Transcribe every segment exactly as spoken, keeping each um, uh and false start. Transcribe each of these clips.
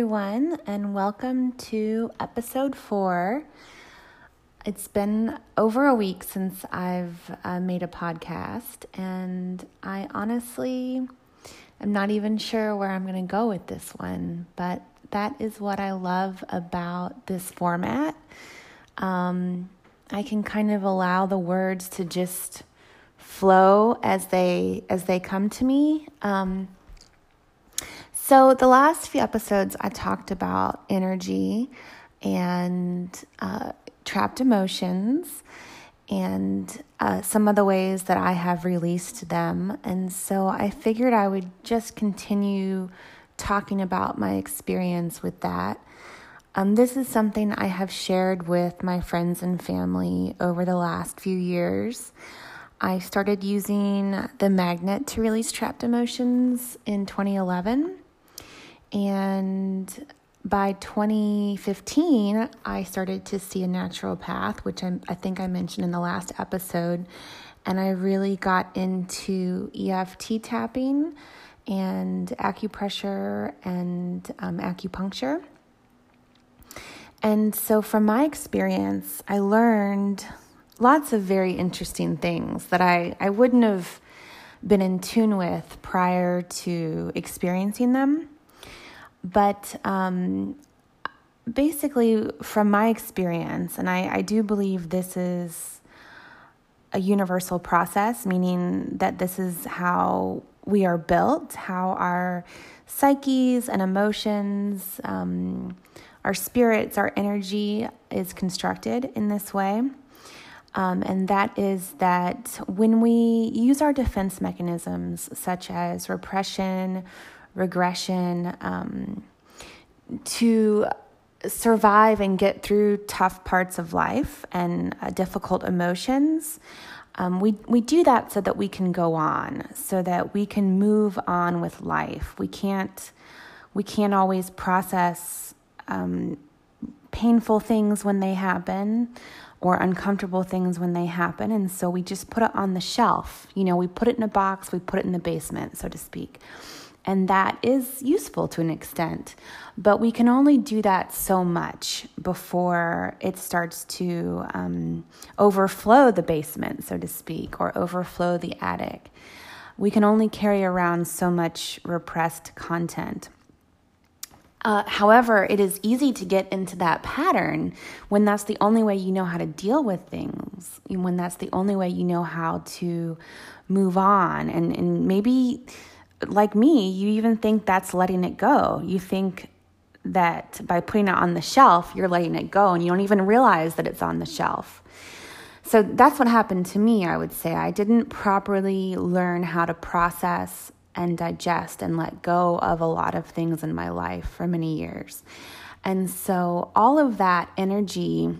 everyone, and welcome to episode four. It's been over a week since I've uh, made a podcast, and I honestly am not even sure where I'm going to go with this one, but that is what I love about this format. Um, I can kind of allow the words to just flow as they as they come to me. Um, So the last few episodes, I talked about energy and uh, trapped emotions and uh, some of the ways that I have released them. And so I figured I would just continue talking about my experience with that. Um, this is something I have shared with my friends and family over the last few years. I started using the magnet to release trapped emotions in twenty eleven. And by twenty fifteen, I started to see a naturopath, which I, I think I mentioned in the last episode. And I really got into E F T tapping and acupressure and um, acupuncture. And so from my experience, I learned lots of very interesting things that I, I wouldn't have been in tune with prior to experiencing them. But um, basically, from my experience, and I, I do believe this is a universal process, meaning that this is how we are built, how our psyches and emotions, um, our spirits, our energy is constructed in this way. Um, and that is that when we use our defense mechanisms, such as repression, regression, um, to survive and get through tough parts of life and uh, difficult emotions, um, we we do that so that we can go on, so that we can move on with life. We can't we can't always process um, painful things when they happen, or uncomfortable things when they happen, and so we just put it on the shelf. You know, we put it in a box, we put it in the basement, so to speak. And that is useful to an extent, but we can only do that so much before it starts to um, overflow the basement, so to speak, or overflow the attic. We can only carry around so much repressed content. Uh, however, it is easy to get into that pattern when that's the only way you know how to deal with things, when that's the only way you know how to move on, and, and maybe... like me, you even think that's letting it go. You think that by putting it on the shelf, you're letting it go, and you don't even realize that it's on the shelf. So that's what happened to me, I would say. I didn't properly learn how to process and digest and let go of a lot of things in my life for many years. And so all of that energy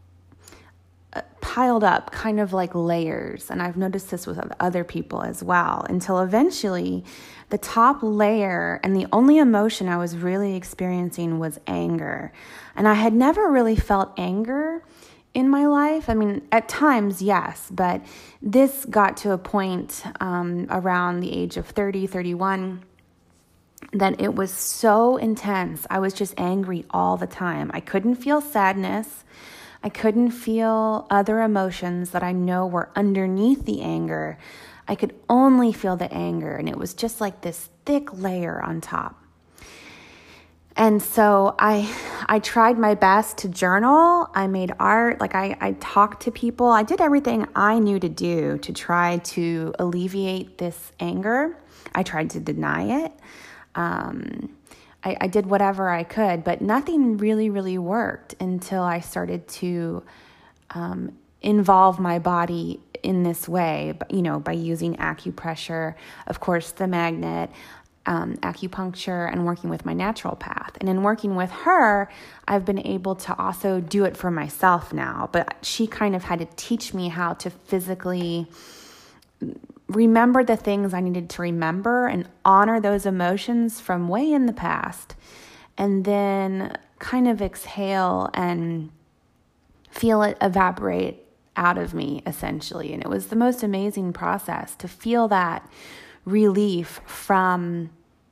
piled up kind of like layers, and I've noticed this with other people as well, until eventually the top layer and the only emotion I was really experiencing was anger. And I had never really felt anger in my life. I mean, at times, yes, but this got to a point um, around the age of thirty, thirty-one, that it was so intense. I was just angry all the time. I couldn't feel sadness. I couldn't feel other emotions that I know were underneath the anger. I could only feel the anger, and it was just like this thick layer on top. And so I I tried my best to journal. I made art. Like I, I talked to people. I did everything I knew to do to try to alleviate this anger. I tried to deny it. Um I, I did whatever I could, but nothing really, really worked until I started to um, involve my body in this way, you know, by using acupressure, of course, the magnet, um, acupuncture, and working with my naturopath. And in working with her, I've been able to also do it for myself now, but she kind of had to teach me how to physically remember the things I needed to remember and honor those emotions from way in the past, and then kind of exhale and feel it evaporate out of me, essentially. And it was the most amazing process to feel that relief from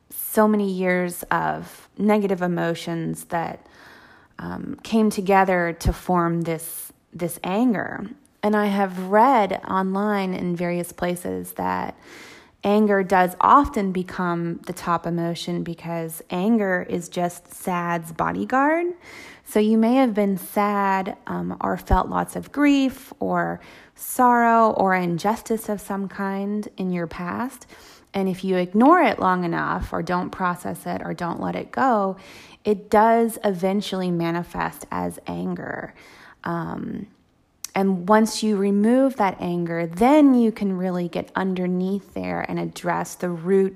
so many years of negative emotions that um, came together to form this this anger. And I have read online in various places that anger does often become the top emotion because anger is just sad's bodyguard. So you may have been sad um, or felt lots of grief or sorrow or injustice of some kind in your past. And if you ignore it long enough or don't process it or don't let it go, it does eventually manifest as anger. Um, and once you remove that anger, then you can really get underneath there and address the root,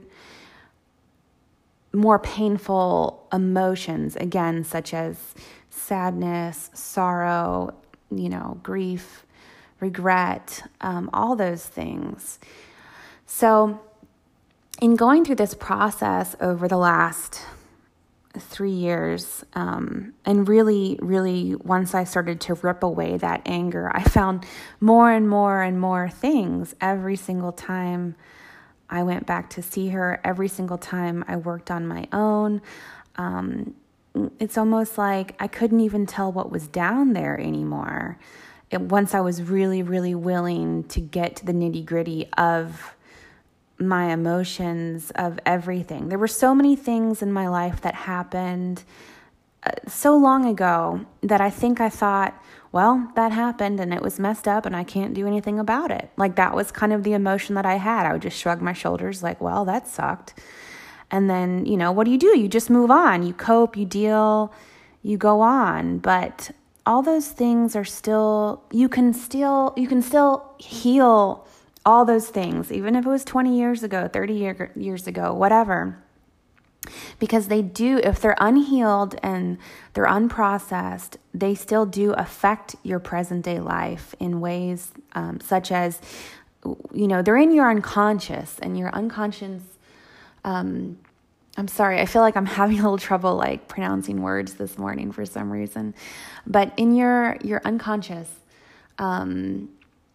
more painful emotions, again, such as sadness, sorrow, you know, grief, regret, um, all those things. So in going through this process over the last three years, um, and really, really, once I started to rip away that anger, I found more and more and more things every single time I went back to see her, every single time I worked on my own. Um, it's almost like I couldn't even tell what was down there anymore. It, once I was really, really willing to get to the nitty-gritty of my emotions, of everything. There were so many things in my life that happened uh, so long ago that I think I thought, well, that happened and it was messed up and I can't do anything about it. Like that was kind of the emotion that I had. I would just shrug my shoulders like, well, that sucked. And then, you know, what do you do? You just move on. You cope, you deal, you go on. But all those things are still, you can still, you can still heal all those things, even if it was twenty years ago, thirty year, years ago, whatever. Because they do, if they're unhealed and they're unprocessed, they still do affect your present day life in ways um, such as, you know, they're in your unconscious, and your unconscious, um, I'm sorry, I feel like I'm having a little trouble like pronouncing words this morning for some reason, but in your, your unconscious, um,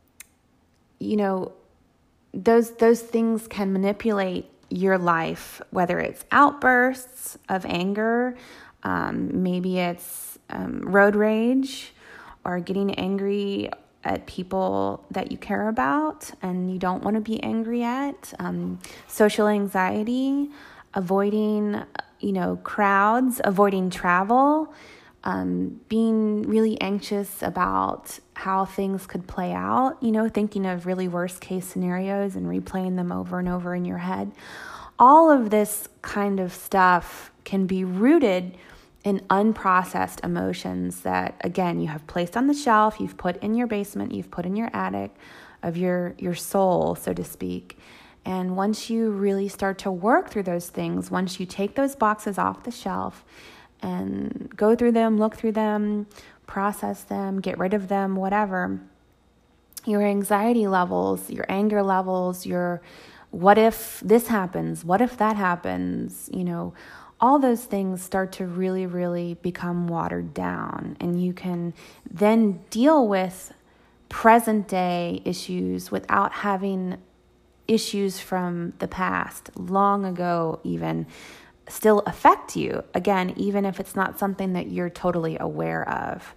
you know, those those things can manipulate your life, whether it's outbursts of anger, um, maybe it's um, road rage, or getting angry at people that you care about and you don't want to be angry at, um, social anxiety, avoiding, you know, crowds, avoiding travel, um, being really anxious about how things could play out, you know, thinking of really worst case scenarios and replaying them over and over in your head. All of this kind of stuff can be rooted in unprocessed emotions that, again, you have placed on the shelf, you've put in your basement, you've put in your attic of your, your soul, so to speak. And once you really start to work through those things, once you take those boxes off the shelf and go through them, look through them, process them, get rid of them, whatever, your anxiety levels, your anger levels, your what if this happens, what if that happens, you know, all those things start to really, really become watered down. And you can then deal with present day issues without having issues from the past, long ago even, still affect you, again, even if it's not something that you're totally aware of.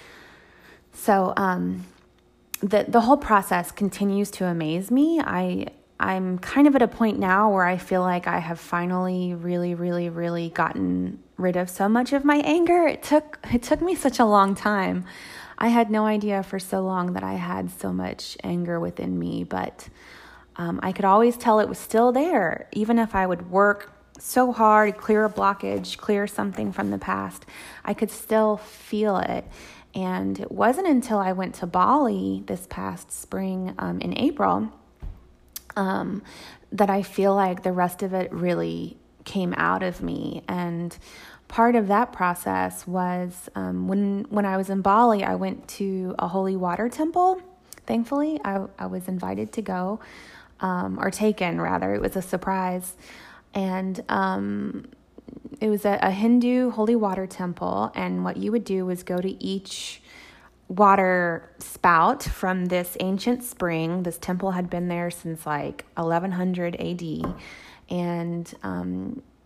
So um, the the whole process continues to amaze me. I, I'm kind of at a point now where I feel like I have finally really, really, really gotten rid of so much of my anger. It took it took me such a long time. I had no idea for so long that I had so much anger within me, but um, I could always tell it was still there, even if I would work so hard, clear a blockage, clear something from the past, I could still feel it. And it wasn't until I went to Bali this past spring, um, in April, um, that I feel like the rest of it really came out of me. And part of that process was um, when when I was in Bali, I went to a holy water temple. Thankfully, I, I was invited to go, um, or taken rather. It was a surprise. And um, it was a, a Hindu holy water temple. And what you would do was go to each water spout from this ancient spring. This temple had been there since like eleven hundred A D. And um,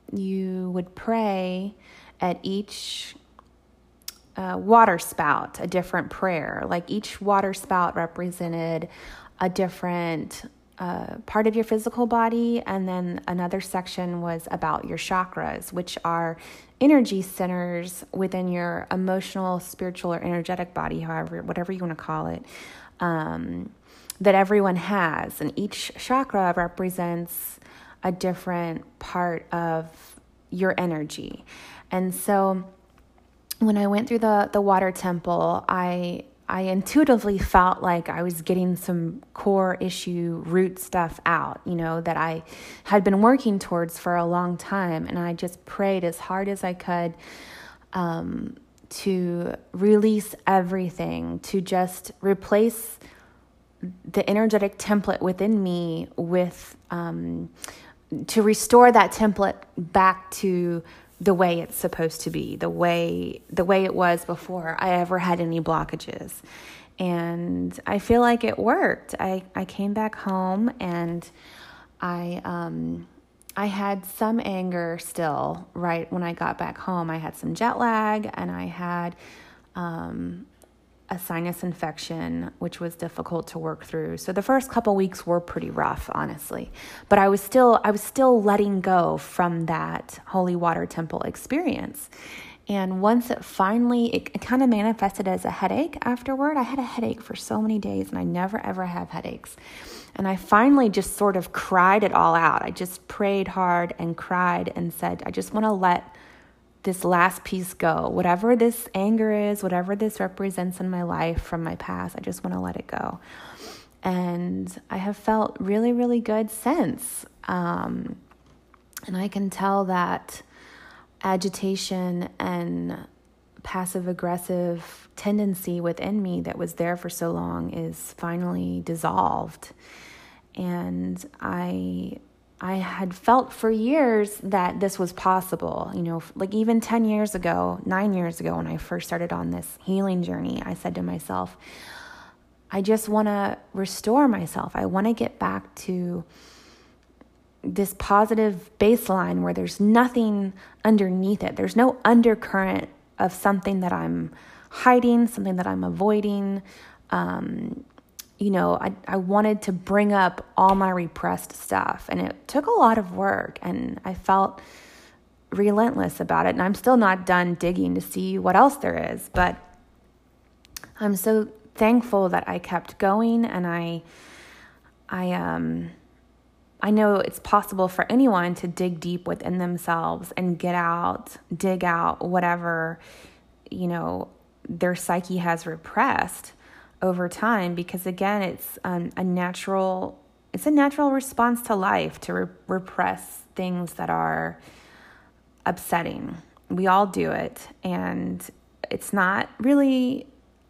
you would pray at each uh, water spout, a different prayer. Like each water spout represented a different uh, part of your physical body, and then another section was about your chakras, which are energy centers within your emotional, spiritual, or energetic body, however, whatever you want to call it, um, that everyone has. And each chakra represents a different part of your energy. And so when I went through the, the water temple, I I intuitively felt like I was getting some core issue root stuff out, you know, that I had been working towards for a long time. And I just prayed as hard as I could um, to release everything, to just replace the energetic template within me with, um, to restore that template back to the way it's supposed to be, the way the way it was before I ever had any blockages. And I feel like it worked. I, I came back home and I um I had some anger still right when I got back home. I had some jet lag and I had um a sinus infection, which was difficult to work through. So the first couple weeks were pretty rough, honestly. But I was still, I was still letting go from that holy water temple experience. And once it finally, it, it kind of manifested as a headache afterward. I had a headache for so many days, and I never ever have headaches. And I finally just sort of cried it all out. I just prayed hard and cried and said, I just want to let this last piece go. Whatever this anger is, whatever this represents in my life from my past, I just want to let it go. And I have felt really, really good since. Um, and I can tell that agitation and passive-aggressive tendency within me that was there for so long is finally dissolved. And I I had felt for years that this was possible. You know, like even ten years ago, nine years ago, when I first started on this healing journey, I said to myself, I just want to restore myself. I want to get back to this positive baseline where there's nothing underneath it. There's no undercurrent of something that I'm hiding, something that I'm avoiding. Um, you know, I, I wanted to bring up all my repressed stuff, and it took a lot of work, and I felt relentless about it. And I'm still not done digging to see what else there is, but I'm so thankful that I kept going. And I, I, um, I know it's possible for anyone to dig deep within themselves and get out, dig out whatever, you know, their psyche has repressed over time, because again, it's um, a natural, it's a natural response to life to re- repress things that are upsetting. We all do it, and it's not really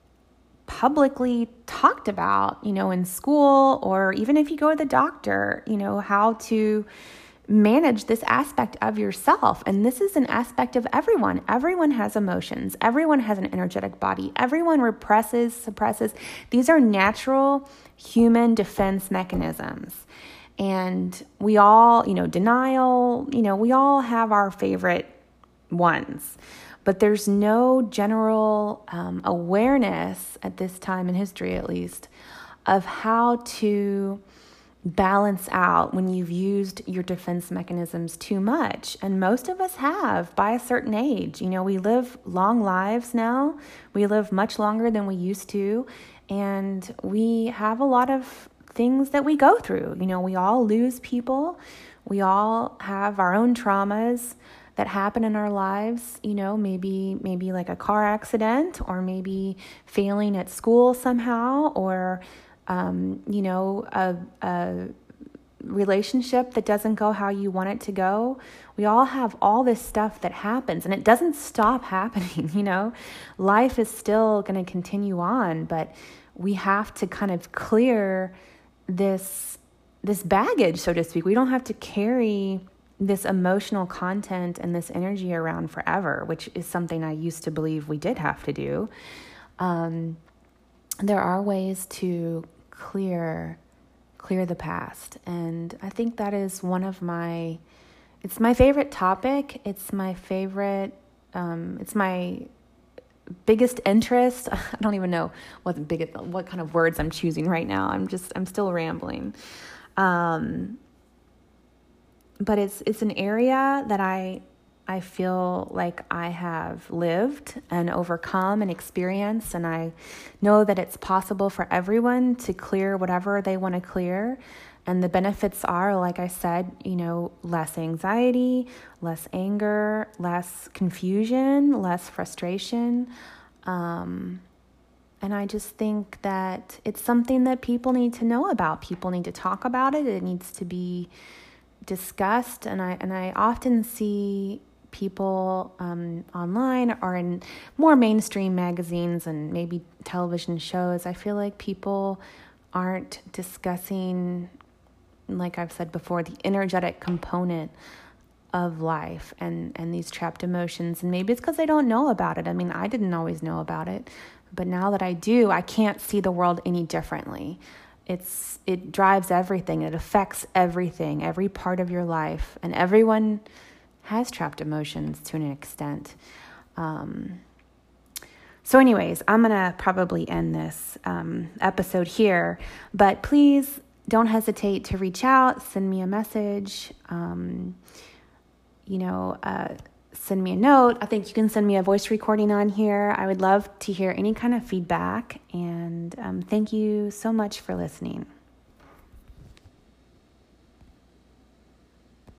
publicly talked about, you know, in school, or even if you go to the doctor, you know, how to manage this aspect of yourself. And this is an aspect of everyone. Everyone has emotions. Everyone has an energetic body. Everyone represses, suppresses. These are natural human defense mechanisms. And we all, you know, denial, you know, we all have our favorite ones. But there's no general um, awareness at this time in history, at least, of how to balance out when you've used your defense mechanisms too much. And most of us have by a certain age. You know, we live long lives now. We live much longer than we used to. And we have a lot of things that we go through. You know, we all lose people. We all have our own traumas that happen in our lives, you know, maybe maybe like a car accident, or maybe failing at school somehow, or, um, you know, a, a relationship that doesn't go how you want it to go. We all have all this stuff that happens, and it doesn't stop happening, you know. Life is still going to continue on, but we have to kind of clear this this baggage, so to speak. We don't have to carry this emotional content and this energy around forever, which is something I used to believe we did have to do. Um, there are ways to clear clear the past, and I think that is one of my it's my favorite topic. It's my favorite, um, it's my biggest interest. I don't even know what the biggest, what kind of words I'm choosing right now. I'm just, I'm still rambling. Um, but it's, it's an area that I, I feel like I have lived and overcome and experienced, and I know that it's possible for everyone to clear whatever they want to clear. And the benefits are, like I said, you know, less anxiety, less anger, less confusion, less frustration. Um, and I just think that it's something that people need to know about. People need to talk about it. It needs to be discussed. And I, and I often see people um, online or in more mainstream magazines and maybe television shows. I feel like people aren't discussing, like I've said before, the energetic component of life and, and these trapped emotions. And maybe it's because they don't know about it. I mean, I didn't always know about it, but now that I do, I can't see the world any differently. It's, it drives everything. It affects everything, every part of your life, and everyone has trapped emotions to an extent. Um, so anyways, I'm going to probably end this um, episode here, but please don't hesitate to reach out, send me a message, um, you know, uh, send me a note. I think you can send me a voice recording on here. I would love to hear any kind of feedback, and um, thank you so much for listening.